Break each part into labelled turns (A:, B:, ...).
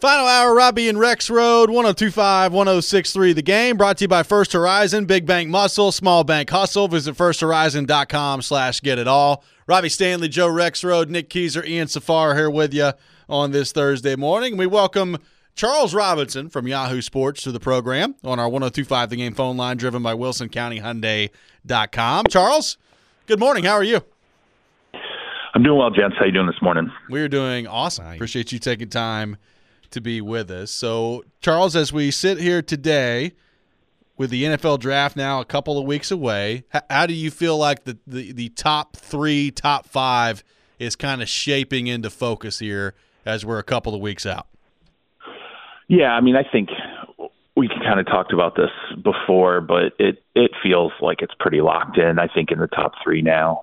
A: Final hour, Robbie and Rex Road, 102.5, 106.3 The Game, brought to you by First Horizon, Big Bank Muscle, Small Bank Hustle. Visit firsthorizon.com/get-it-all. Robbie Stanley, Joe Rexrode, Nick Keyser, Ian Safar here with you on this Thursday morning. We welcome Charles Robinson from Yahoo Sports to the program on our 102.5 The Game phone line, driven by WilsonCountyHyundai.com. Charles, good morning. How are you?
B: I'm doing well, gents. How you doing this morning?
A: We're doing awesome. Appreciate you taking time to be with us. So, Charles, as we sit here today with the NFL draft now a couple of weeks away, how do you feel like the top three, top five is kind of shaping into focus here as we're a couple of weeks out?
B: Yeah, I mean, I think we kind of talked about this before, but it feels like it's pretty locked in, I think, in the top three now.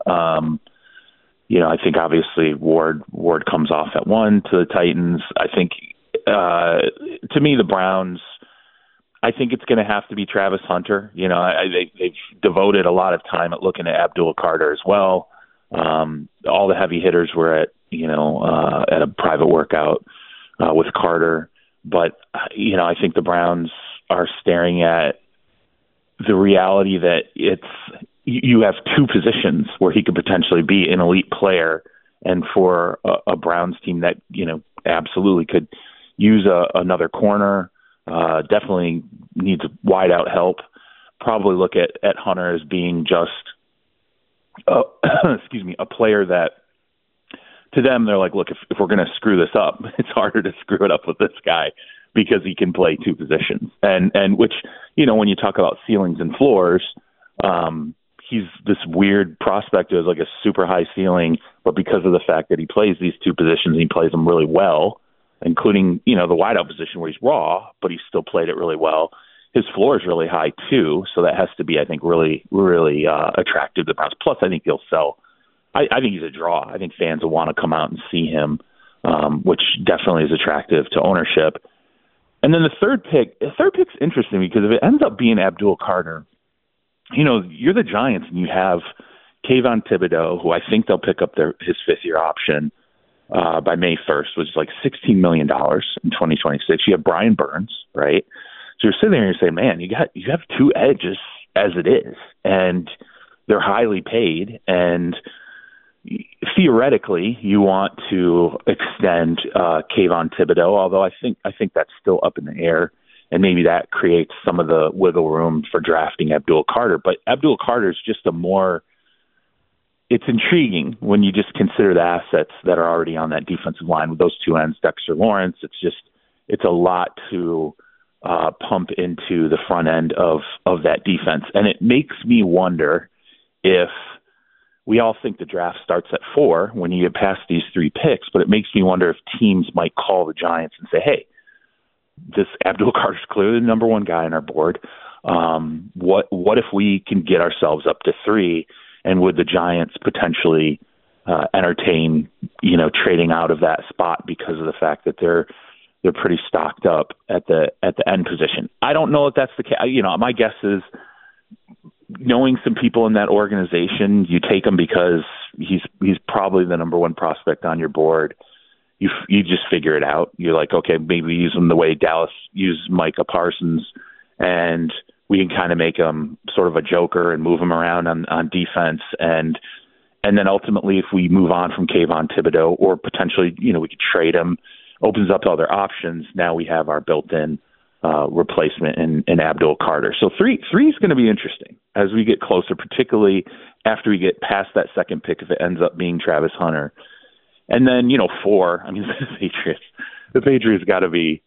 B: I think obviously Ward comes off at 1 to the Titans. I think to me, the Browns, I think it's going to have to be Travis Hunter. They've devoted a lot of time at looking at Abdul Carter as well. All the heavy hitters were at a private workout with Carter. But, I think the Browns are staring at the reality that you have two positions where he could potentially be an elite player, and for a Browns team that, absolutely could use another corner, definitely needs wide out help, probably look at Hunter as being just, a player that to them, they're like, look, if we're going to screw this up, it's harder to screw it up with this guy because he can play two positions. And which, when you talk about ceilings and floors, he's this weird prospect who has like a super high ceiling, but because of the fact that he plays these two positions, he plays them really well, including, the wideout position where he's raw, but he still played it really well. His floor is really high too, so that has to be, I think, really, really attractive to the Browns. Plus, I think he'll sell. I think he's a draw. I think fans will want to come out and see him, which definitely is attractive to ownership. And then the third pick's interesting because if it ends up being Abdul Carter, you're the Giants and you have Kayvon Thibodeau, who I think they'll pick up his fifth-year option by May 1st, which is like $16 million in 2026. You have Brian Burns, right? So you're sitting there and you're saying, man, you have two edges as it is, and they're highly paid, and theoretically, you want to extend Kayvon Thibodeau, although I think that's still up in the air, and maybe that creates some of the wiggle room for drafting Abdul Carter. But Abdul Carter is just it's intriguing when you just consider the assets that are already on that defensive line with those two ends, Dexter Lawrence. It's a lot to pump into the front end of that defense, and it makes me wonder if we all think the draft starts at 4 when you get past these 3 picks, but it makes me wonder if teams might call the Giants and say, hey, this Abdul Carter's clearly the number one guy on our board. What if we can get ourselves up to 3, and would the Giants potentially entertain, trading out of that spot because of the fact that they're pretty stocked up at the end position? I don't know if that's the case. My guess is, knowing some people in that organization, you take him because he's probably the number one prospect on your board. You just figure it out. You're like, okay, maybe use him the way Dallas used Micah Parsons, and we can kind of make him sort of a joker and move him around on defense. And then ultimately, if we move on from Kayvon Thibodeau, or potentially, we could trade him, opens up other options. Now we have our built-in replacement in Abdul Carter. So three is going to be interesting as we get closer, particularly after we get past that second pick, if it ends up being Travis Hunter. And then, 4, I mean, the Patriots got to be,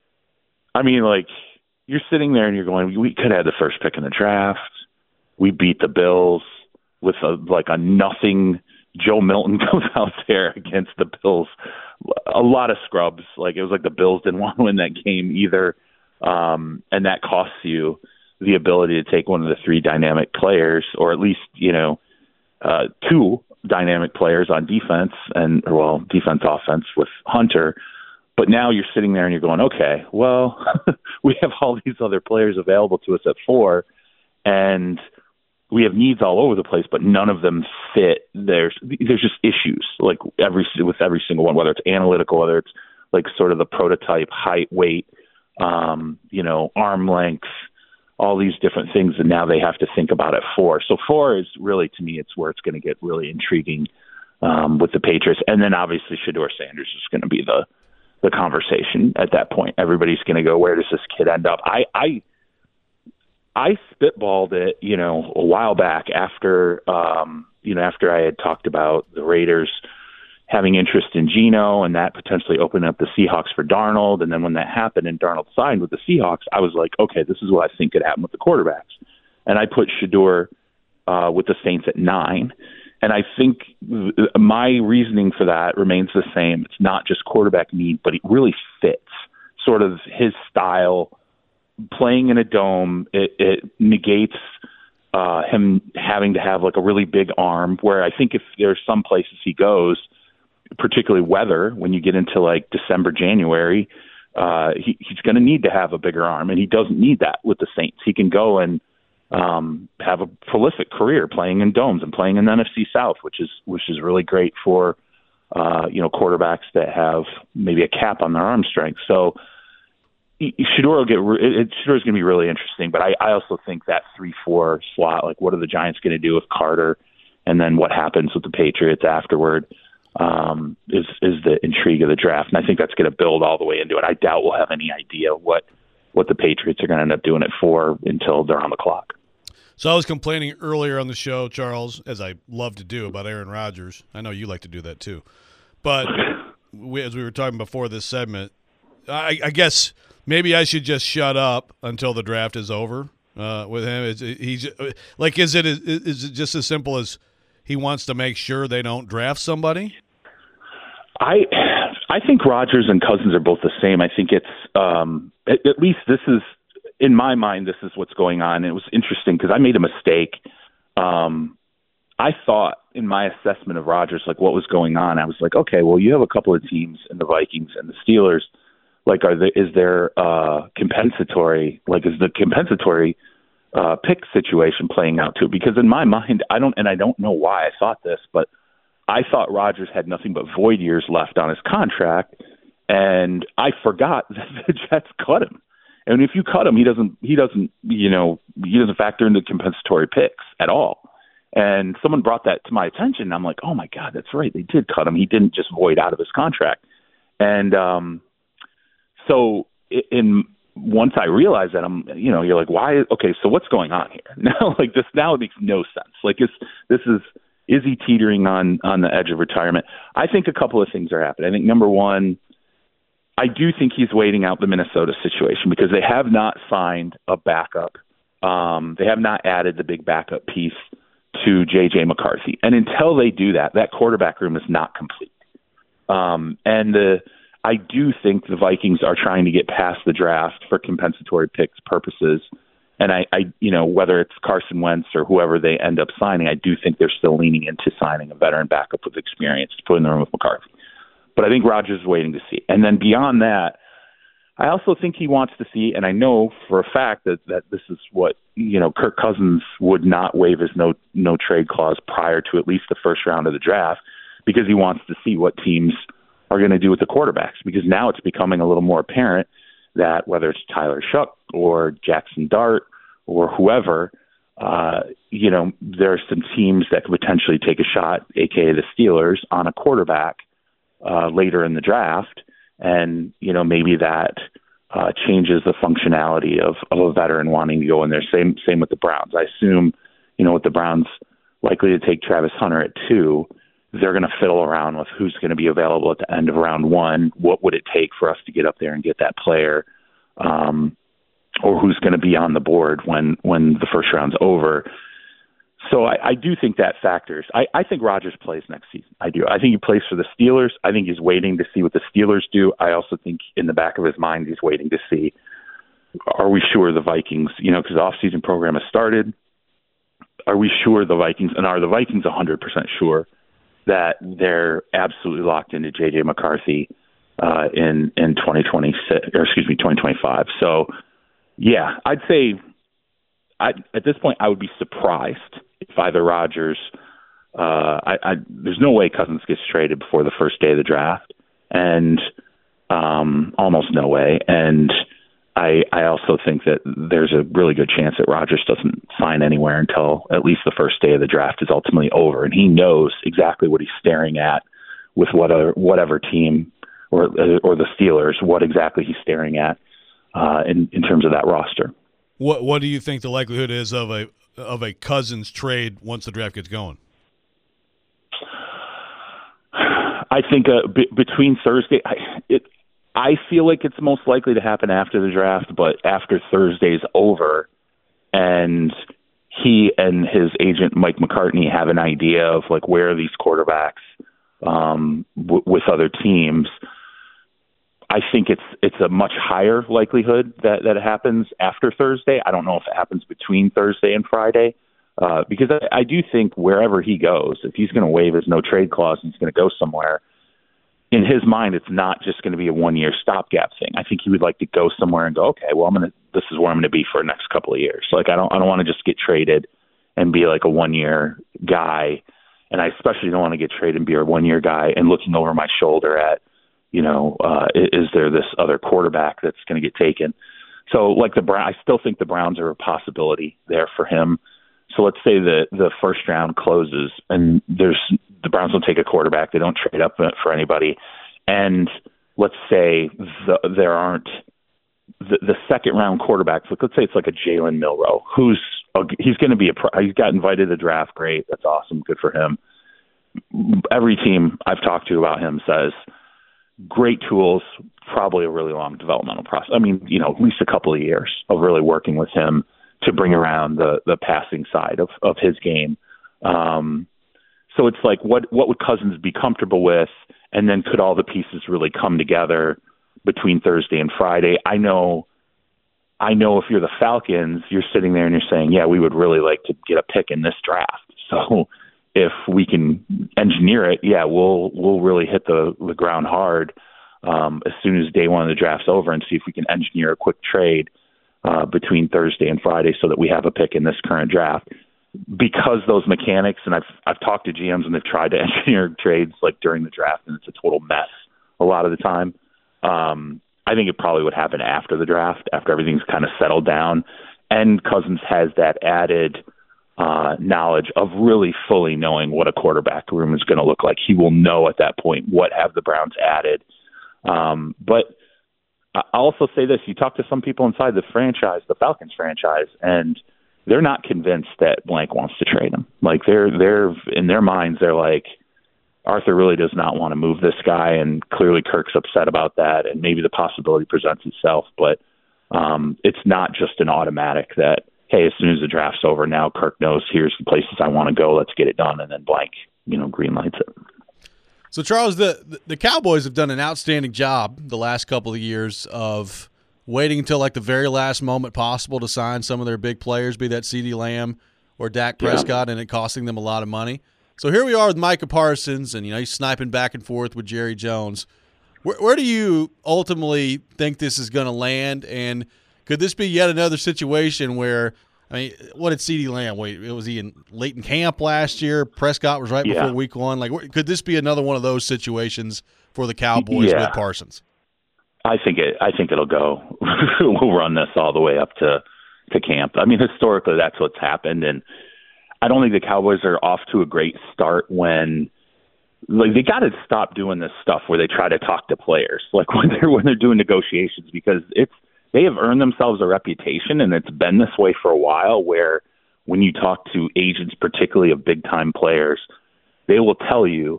B: you're sitting there and you're going, we could have the first pick in the draft. We beat the Bills with a nothing. Joe Milton goes out there against the Bills. A lot of scrubs. It was like the Bills didn't want to win that game either. And that costs you the ability to take one of the 3 dynamic players, or at least, 2 dynamic players on defense defense, offense with Hunter. But now you're sitting there and you're going, okay, well, we have all these other players available to us at 4, and we have needs all over the place, but none of them fit. There's just issues with every single one, whether it's analytical, whether it's like sort of the prototype height, weight, arm length, all these different things, and now they have to think about at 4. So 4 is really, to me, it's where it's going to get really intriguing with the Patriots. And then obviously Shedeur Sanders is going to be the conversation at that point. Everybody's going to go, where does this kid end up? I spitballed it, a while back after I had talked about the Raiders having interest in Geno and that potentially opening up the Seahawks for Darnold. And then when that happened and Darnold signed with the Seahawks, I was like, okay, this is what I think could happen with the quarterbacks. And I put Shedeur with the Saints at 9. And I think my reasoning for that remains the same. It's not just quarterback need, but it really fits sort of his style. Playing in a dome, it negates him having to have like a really big arm, where I think if there's some places he goes, particularly weather, when you get into like December, January, he's going to need to have a bigger arm, and he doesn't need that with the Saints. He can go and have a prolific career playing in domes and playing in the NFC South, which is really great for quarterbacks that have maybe a cap on their arm strength. So Shedeur is going to be really interesting, but I also think that 3-4 slot, like what are the Giants going to do with Carter, and then what happens with the Patriots afterward, is the intrigue of the draft, and I think that's going to build all the way into it. I doubt we'll have any idea what the Patriots are going to end up doing it for until they're on the clock.
A: So I was complaining earlier on the show, Charles, as I love to do, about Aaron Rodgers. I know you like to do that too. But as we were talking before this segment, I guess maybe I should just shut up until the draft is over with him. Is it just as simple as he wants to make sure they don't draft somebody?
B: I think Rodgers and Cousins are both the same. I think it's at least this is, in my mind, this is what's going on. It was interesting because I made a mistake. I thought in my assessment of Rodgers, like what was going on, I was like, okay, well, you have a couple of teams in the Vikings and the Steelers. Like, is there compensatory? Like, is the compensatory pick situation playing out too? Because in my mind, I don't know why I thought this, but I thought Rodgers had nothing but void years left on his contract, and I forgot that the Jets cut him. And if you cut him, he doesn't factor into compensatory picks at all. And someone brought that to my attention. And I'm like, oh my God, that's right. They did cut him. He didn't just void out of his contract. And so once I realized that, you're like, why? Okay, so what's going on here now? Like this now, it makes no sense. Like is he teetering on the edge of retirement? I think a couple of things are happening. I think number one, I do think he's waiting out the Minnesota situation because they have not signed a backup. They have not added the big backup piece to J.J. McCarthy. And until they do that, that quarterback room is not complete. I do think the Vikings are trying to get past the draft for compensatory picks purposes. And I whether it's Carson Wentz or whoever they end up signing, I do think they're still leaning into signing a veteran backup with experience to put in the room with McCarthy. But I think Rodgers is waiting to see. And then beyond that, I also think he wants to see, and I know for a fact that this is what, Kirk Cousins would not waive his no trade clause prior to at least the first round of the draft, because he wants to see what teams are going to do with the quarterbacks. Because now it's becoming a little more apparent that whether it's Tyler Shuck or Jackson Dart or whoever, there are some teams that could potentially take a shot, aka the Steelers, on a quarterback later in the draft, and maybe that changes the functionality of a veteran wanting to go in there. Same with the Browns. I assume with the Browns likely to take Travis Hunter at 2, they're going to fiddle around with who's going to be available at the end of round 1. What would it take for us to get up there and get that player, or who's going to be on the board when the first round's over? So I do think that factors. I think Rodgers plays next season. I do. I think he plays for the Steelers. I think he's waiting to see what the Steelers do. I also think in the back of his mind he's waiting to see, are we sure the Vikings, because the offseason program has started, are we sure the Vikings, and are the Vikings 100% sure that they're absolutely locked into J.J. McCarthy in 2025? So, yeah, I'd say at this point I would be surprised if either Rodgers, there's no way Cousins gets traded before the first day of the draft, and Almost no way. And I also think that there's a really good chance that Rodgers doesn't sign anywhere until at least the first day of the draft is ultimately over, and he knows exactly what he's staring at with whatever team or the Steelers, what exactly he's staring at in terms of that roster.
C: What do you think the likelihood is of a Cousins trade once the draft gets going?
B: I think between Thursday, I feel like it's most likely to happen after the draft, but after Thursday's over and he and his agent Mike McCartney have an idea of like where are these quarterbacks with other teams, I think it's a much higher likelihood that it happens after Thursday. I don't know if it happens between Thursday and Friday because I do think wherever he goes, if he's going to waive his no trade clause and he's going to go somewhere, in his mind, it's not just going to be a 1 year stopgap thing. I think he would like to go somewhere and go, okay, well, this is where I'm going to be for the next couple of years. Like, I don't want to just get traded and be like a 1 year guy. And I especially don't want to get traded and be a 1 year guy and looking over my shoulder at, is there this other quarterback that's going to get taken? So like I still think the Browns are a possibility there for him. So let's say the first round closes and the Browns don't take a quarterback. They don't trade up for anybody. And let's say there aren't the second round quarterbacks. Let's say it's like a Jalen Milroe, he's going to be he's got invited to the draft. Great. That's awesome. Good for him. Every team I've talked to about him says great tools, probably a really long developmental process. I mean, at least a couple of years of really working with him to bring around the passing side of his game. So it's like, what would Cousins be comfortable with? And then could all the pieces really come together between Thursday and Friday? I know if you're the Falcons, you're sitting there and you're saying, yeah, we would really like to get a pick in this draft. So if we can engineer it, yeah, we'll really hit the ground hard as soon as day one of the draft's over and see if we can engineer a quick trade between Thursday and Friday so that we have a pick in this current draft. Because those mechanics, and I've talked to GMs and they've tried to engineer trades like during the draft, and it's a total mess a lot of the time. I think it probably would happen after the draft, after everything's kind of settled down, and Cousins has that added knowledge of really fully knowing what a quarterback room is going to look like. He will know at that point what have the Browns added. But I'll also say this: you talk to some people inside the franchise, the Falcons franchise, and they're not convinced that blank wants to trade him. Like they're in their minds, they're like, Arthur really does not want to move this guy, and clearly Kirk's upset about that, and maybe the possibility presents itself, but it's not just an automatic that, hey, as soon as the draft's over, now Kirk knows here's the places I want to go, let's get it done, and then blank, green lights it.
A: So, Charles, the Cowboys have done an outstanding job the last couple of years of waiting until like the very last moment possible to sign some of their big players, be that CeeDee Lamb or Dak Prescott, and it costing them a lot of money. So here we are with Micah Parsons, and he's sniping back and forth with Jerry Jones. Where do you ultimately think this is going to land, and could this be yet another situation where, what did CeeDee Lamb wait? Was he late in camp last year? Prescott was right before week one. Like, could this be another one of those situations for the Cowboys with Parsons?
B: I think it'll go. We'll run this all the way up to camp. I mean, historically, that's what's happened, and I don't think the Cowboys are off to a great start when, like, they got to stop doing this stuff where they try to talk to players, like when they're doing negotiations, because they have earned themselves a reputation, and it's been this way for a while. Where when you talk to agents, particularly of big time players, they will tell you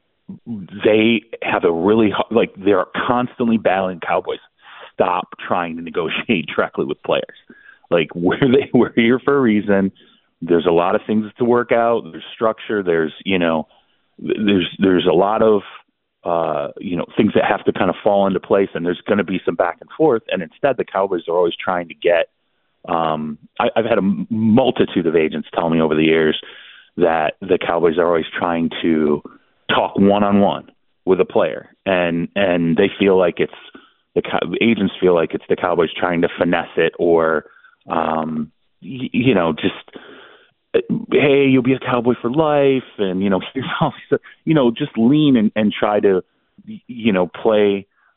B: they have a really like they're constantly battling Cowboys. Stop trying to negotiate directly with players. Like we're here for a reason. There's a lot of things to work out. There's structure. There's there's a lot of things that have to kind of fall into place, and there's going to be some back and forth. And instead, the Cowboys are always trying to get. I've had a multitude of agents tell me over the years that the Cowboys are always trying to talk one-on-one with a player, and they feel like it's the agents feel like it's the Cowboys trying to finesse it, or just hey, you'll be a Cowboy for life, and here's all just lean and try to play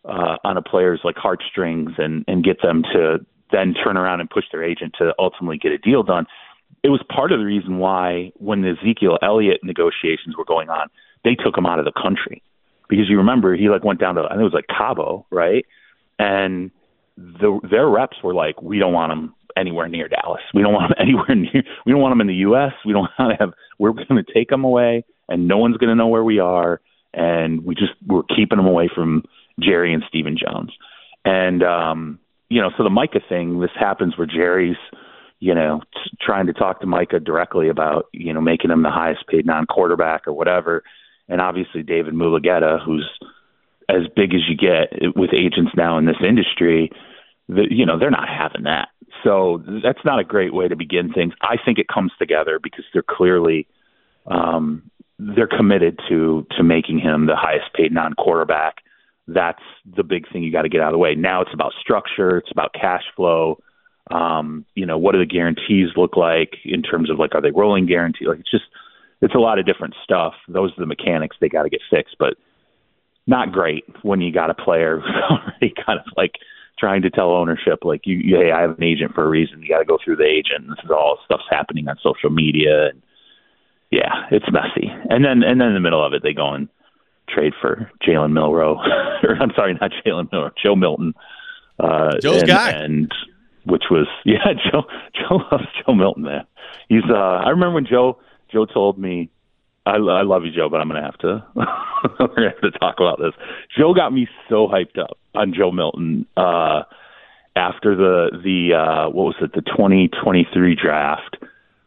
B: on a player's like heartstrings and get them to then turn around and push their agent to ultimately get a deal done. It was part of the reason why when the Ezekiel Elliott negotiations were going on, they took him out of the country, because you remember he like went down to, I think it was like Cabo, right? And their reps were like, we don't want him anywhere near Dallas. We don't want him anywhere near. We don't want him in the U.S. We don't want to have. We're going to take him away, and no one's going to know where we are. And we're keeping him away from Jerry and Stephen Jones. And so the Micah thing, this happens where Jerry's, trying to talk to Micah directly about, making him the highest paid non-quarterback or whatever. And obviously David Mulugheta, who's as big as you get with agents now in this industry, they're not having that. So that's not a great way to begin things. I think it comes together because they're clearly they're committed to making him the highest paid non-quarterback. That's the big thing you got to get out of the way. Now it's about structure. It's about cash flow. What do the guarantees look like in terms of like, are they rolling guarantee? Like it's a lot of different stuff. Those are the mechanics they got to get fixed, but not great when you got a player who's already kind of like trying to tell ownership, like hey, I have an agent for a reason. You got to go through the agent. This is all stuff's happening on social media. And yeah, it's messy. And then in the middle of it, they go and trade for Jalen Milroe, or I'm sorry, not Jalen Milroe, Joe Milton.
A: Joe's guy.
B: And which was, Joe loves Joe Milton, man. He's, I remember when Joe told me, I love you, Joe, but I'm going to have to, we're going to have to talk about this. Joe got me so hyped up on Joe Milton, after the what was it, the 2023 draft.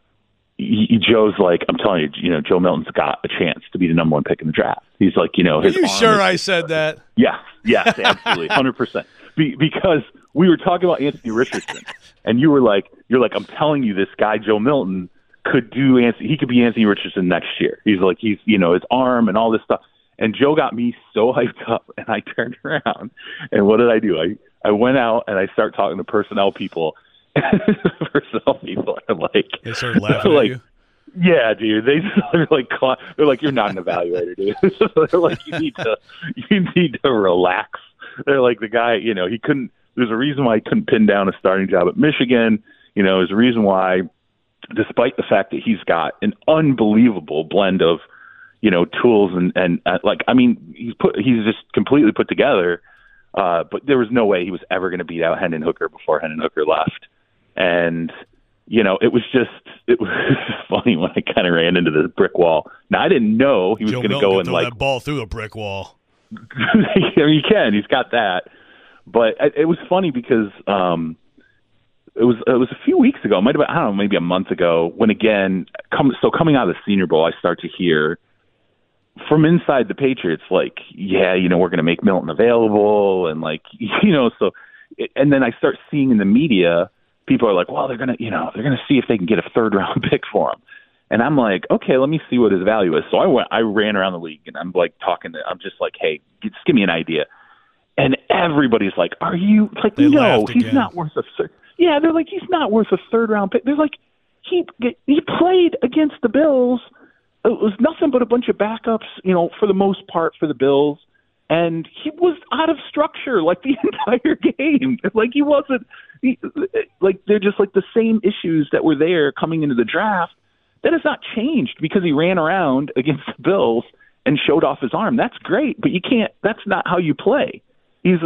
B: Joe's like, I'm telling you, Joe Milton's got a chance to be the number one pick in the draft. He's like,
C: Are you sure I said that?
B: Yes, absolutely, 100%. Because we were talking about Anthony Richardson, and you're like, I'm telling you, this guy Joe Milton could he could be Anthony Richardson next year. He's like, his arm and all this stuff. And Joe got me so hyped up, and I turned around, and what did I do? I went out and I started talking to personnel people. I'm like,
C: they started laughing at you.
B: Yeah, dude. They're like, you're not an evaluator, dude. They're like, you need to relax. They're like, the guy, he couldn't. There's a reason why he couldn't pin down a starting job at Michigan. There's a reason why, despite the fact that he's got an unbelievable blend of, tools and he's just completely put together. But there was no way he was ever going to beat out Hendon Hooker before Hendon Hooker left. And, it was just funny when I kind of ran into this brick wall. Now, I didn't know he was going to go and
C: throw that ball through a brick wall.
B: You can. He's got that. But it was funny because it was a few weeks ago. It might have been, I don't know, maybe a month ago, when again, coming out of the Senior Bowl, I start to hear from inside the Patriots, like, yeah, we're going to make Milton available, and like, so, and then I start seeing in the media, people are like, well, they're going to see if they can get a third-round pick for him. And I'm like, okay, let me see what his value is. So I ran around the league, and I'm like I'm just like, hey, just give me an idea. And everybody's like, are you like, no, he's not worth a third. Yeah, they're like, he's not worth a third-round pick. They're like, he played against the Bills. It was nothing but a bunch of backups, for the most part for the Bills. And he was out of structure like the entire game. Like he wasn't they're just like the same issues that were there coming into the draft. That has not changed because he ran around against the Bills and showed off his arm. That's great, but you can't, that's not how you play. It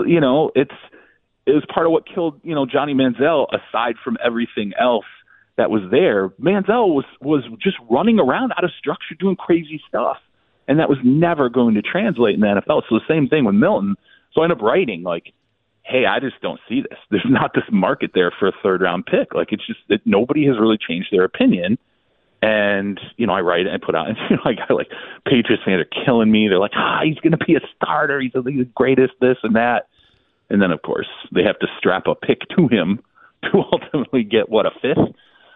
B: was part of what killed, Johnny Manziel, aside from everything else that was there. Manziel was just running around out of structure, doing crazy stuff. And that was never going to translate in the NFL. So the same thing with Milton. So I ended up writing like, hey, I just don't see this. There's not this market there for a third-round pick. Like, it's just that nobody has really changed their opinion. And, I write it and put out, and, I got like, Patriots fans are killing me. They're like, he's going to be a starter. He's the greatest, this and that. And then, of course, they have to strap a pick to him to ultimately get, a fifth?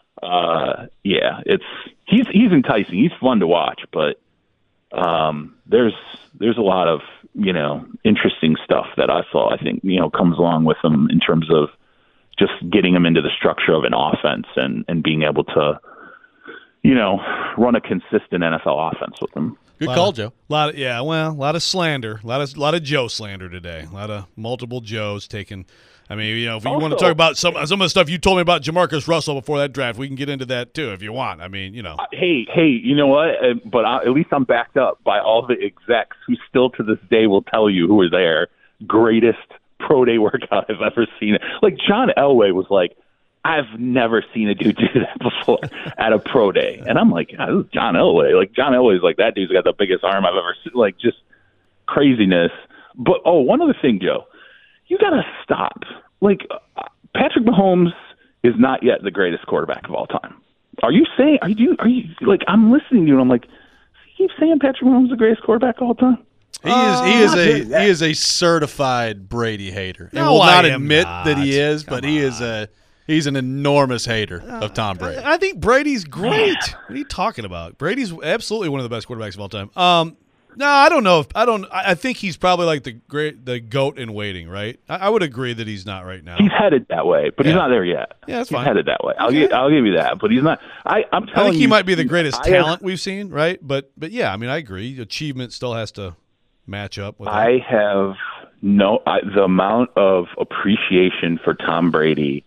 B: Yeah, he's enticing. He's fun to watch, but there's a lot of, interesting stuff that I saw, I think, comes along with him in terms of just getting him into the structure of an offense and being able to, run a consistent NFL offense with him.
A: Good call, Joe.
C: A lot of slander, a lot of Joe slander today. A lot of multiple Joes taken. I mean, if you want to talk about some of the stuff you told me about Jamarcus Russell before that draft, we can get into that too if you want. I mean,
B: Hey, you know what? But at least I'm backed up by all the execs who still to this day will tell you who were there. Greatest pro day workout I've ever seen. Like John Elway was like, I've never seen a dude do that before at a pro day. And I'm like, God, this is John Elway. Like John Elway's like, that dude's got the biggest arm I've ever seen. Like just craziness. But one other thing, Joe. You got to stop. Like, Patrick Mahomes is not yet the greatest quarterback of all time. Are you saying, are you like, I'm listening to you and I'm like, keep saying Patrick Mahomes is the greatest quarterback of all time?
A: He is a certified Brady hater. He will not admit that he is, but he's an enormous hater of Tom Brady.
C: I think Brady's great. What are you talking about? Brady's absolutely one of the best quarterbacks of all time. No, I don't know. I think he's probably like the GOAT in waiting, right? I would agree that he's not right now.
B: He's headed that way, but he's not there yet.
C: Yeah, that's fine.
B: He's headed that way. I'll give you that, but he's not. I'm telling you,
C: I think he might be the greatest talent we've seen, right? But yeah, I mean, I agree. Achievement still has to match up with.
B: I have the amount of appreciation for Tom Brady.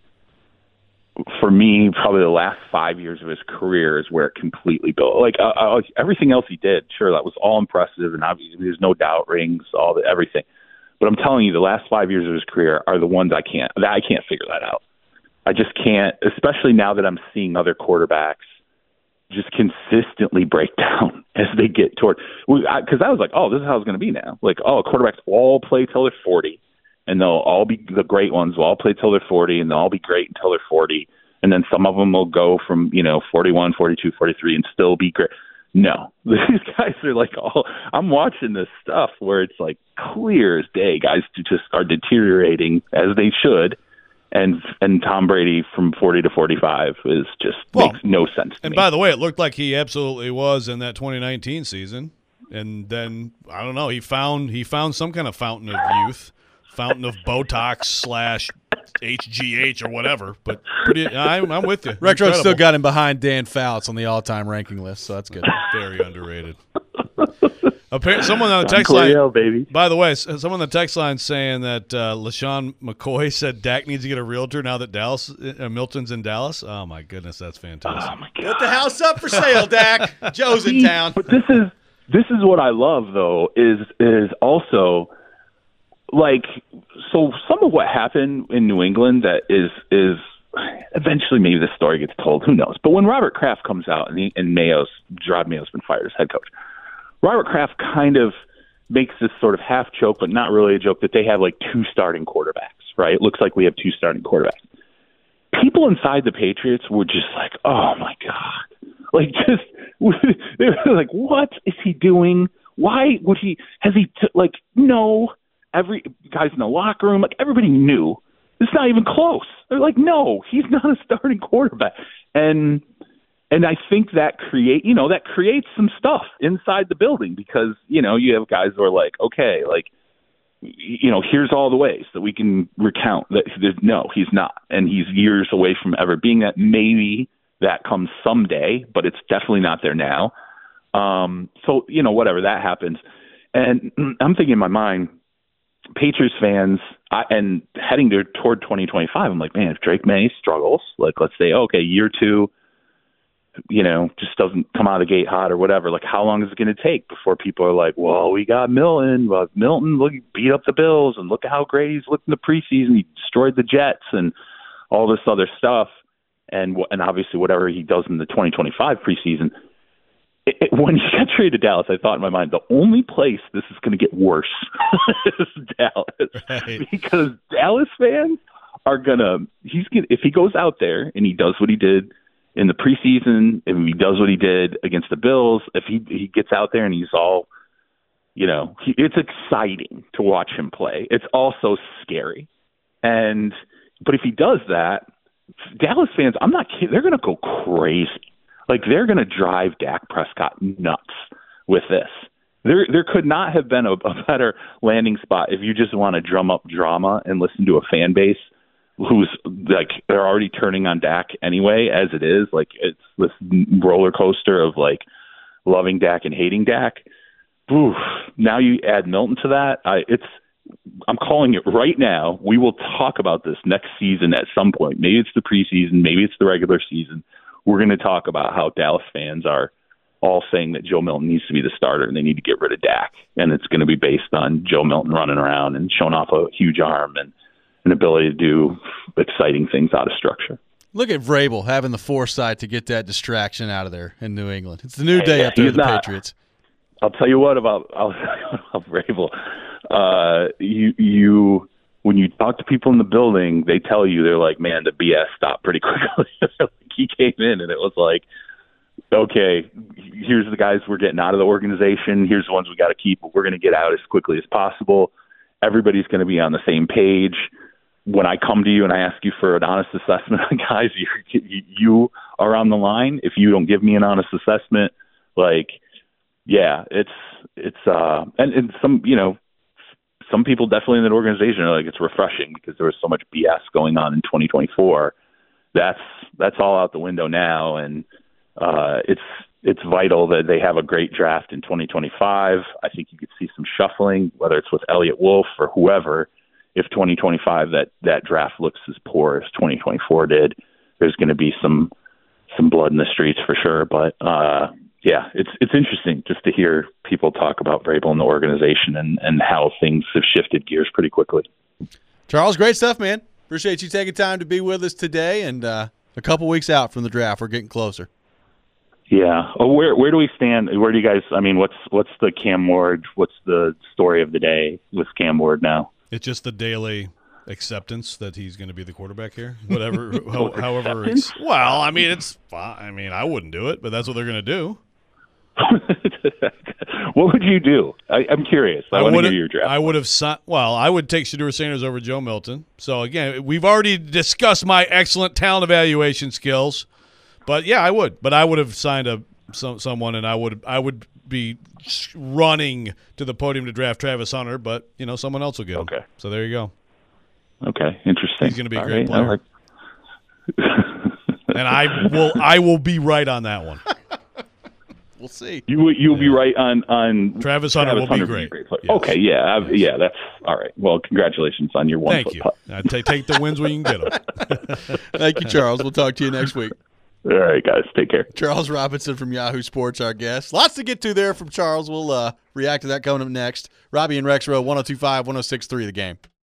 B: For me, probably the last 5 years of his career is where it completely built. Like everything else he did, sure, that was all impressive, and obviously there's no doubt rings, everything. But I'm telling you, the last 5 years of his career are the ones I can't figure that out. I just can't, especially now that I'm seeing other quarterbacks just consistently break down as they get toward. Because I was like, this is how it's going to be now. Like, quarterbacks all play till they're 40. And they'll all be the great ones. Will all play till they're 40, and they'll all be great until they're 40. And then some of them will go from 41, 42, 43, and still be great. No, these guys are like I'm watching this stuff where it's like clear as day. Guys just are deteriorating as they should, and Tom Brady from 40 to 45 is just makes no sense to me.
C: And by the way, it looked like he absolutely was in that 2019 season. And then I don't know, he found some kind of fountain of youth. Fountain of Botox / HGH or whatever, but I'm with you.
A: Retro still got him behind Dan Fouts on the all-time ranking list, so that's good.
C: Very underrated. Someone on the text line,
B: baby.
C: By the way, someone on the text line saying that LaShawn McCoy said Dak needs to get a realtor now that Milton's in Dallas. Oh my goodness, that's fantastic.
B: Oh my God.
A: Put the house up for sale, Dak. Joe's in town.
B: But this is what I love though is also. Like, so some of what happened in New England that is eventually maybe this story gets told, who knows? But when Robert Kraft comes out and Gerard Mayo's been fired as head coach, Robert Kraft kind of makes this sort of half joke, but not really a joke, that they have like two starting quarterbacks, right? It looks like we have two starting quarterbacks. People inside the Patriots were just like, oh my God. Like they were like, what is he doing? Why would he, no. Every guys in the locker room, like everybody knew it's not even close. They're like, no, he's not a starting quarterback. And I think that creates some stuff inside the building because, you have guys who are like, okay, like, here's all the ways that we can recount that no, he's not. And he's years away from ever being that. Maybe that comes someday, but it's definitely not there now. So, whatever that happens. And I'm thinking in my mind, Patriots fans, and heading toward 2025, I'm like, man, if Drake May struggles, like let's say, okay, year two, just doesn't come out of the gate hot or whatever, like how long is it going to take before people are like, well, we got Milton. Well, Milton, look, he beat up the Bills, and look at how great he's looked in the preseason. He destroyed the Jets and all this other stuff. And obviously whatever he does in the 2025 preseason. When he got traded to Dallas, I thought in my mind, the only place this is going to get worse is Dallas. Right. Because Dallas fans are if he goes out there and he does what he did in the preseason, if he does what he did against the Bills, if he gets out there and he's all, it's exciting to watch him play. It's also scary. But if he does that, Dallas fans, I'm not kidding, they're going to go crazy. Like, they're going to drive Dak Prescott nuts with this. There could not have been a better landing spot if you just want to drum up drama and listen to a fan base who's, like, they're already turning on Dak anyway, as it is. Like, it's this roller coaster of, like, loving Dak and hating Dak. oof, now you add Milton to that. I'm calling it right now. We will talk about this next season at some point. Maybe it's the preseason, maybe it's the regular season. We're going to talk about how Dallas fans are all saying that Joe Milton needs to be the starter and they need to get rid of Dak. And it's going to be based on Joe Milton running around and showing off a huge arm and an ability to do exciting things out of structure.
A: Look at Vrabel having the foresight to get that distraction out of there in New England. It's the new day after the Patriots.
B: I'll tell you what about Vrabel. You when you talk to people in the building, they tell you, they're like, man, the BS stopped pretty quickly. He came in and it was like, okay, here's the guys we're getting out of the organization. Here's the ones we got to keep. We're going to get out as quickly as possible. Everybody's going to be on the same page. When I come to you and I ask you for an honest assessment, guys, you are on the line. If you don't give me an honest assessment, yeah, it's and some, some people definitely in that organization are like, it's refreshing because there was so much BS going on in 2024. That's all out the window now. And it's vital that they have a great draft in 2025. I think you could see some shuffling, whether it's with Elliott Wolf or whoever. If 2025 that draft looks as poor as 2024 did, there's going to be some blood in the streets for sure. But yeah, it's interesting just to hear people talk about Vrabel and the organization and how things have shifted gears pretty quickly.
A: Charles, great stuff, man. Appreciate you taking time to be with us today, and a couple weeks out from the draft. We're getting closer.
B: Yeah. Oh, where do we stand? Where do you guys? I mean, what's the Cam Ward? What's the story of the day with Cam Ward now?
C: It's just the daily acceptance that he's going to be the quarterback here. Whatever, however. Well, I mean, it's fine. I mean, I wouldn't do it, but that's what they're going to do.
B: What would you do? I'm curious. I want to hear your draft.
C: I would have I would take Shedeur Sanders over Joe Milton. So again, we've already discussed my excellent talent evaluation skills. But yeah, I would. But I would have signed someone, and I would be running to the podium to draft Travis Hunter. But someone else will get him.
B: Okay.
C: So there you go.
B: Okay, interesting.
C: He's going to be a great player. And I will be right on that one.
A: We'll see.
B: You'll be right on
C: Travis Hunter will be great.
B: Yes. Okay, yeah, that's all right. Well, congratulations on your 1 foot putt.
C: Thank you. Take the wins when you can get them.
A: Thank you, Charles. We'll talk to you next week.
B: All right, guys. Take care.
A: Charles Robinson from Yahoo Sports, our guest. Lots to get to there from Charles. We'll react to that coming up next. Robbie and Rex Row, 102.5, 106.3 The Game.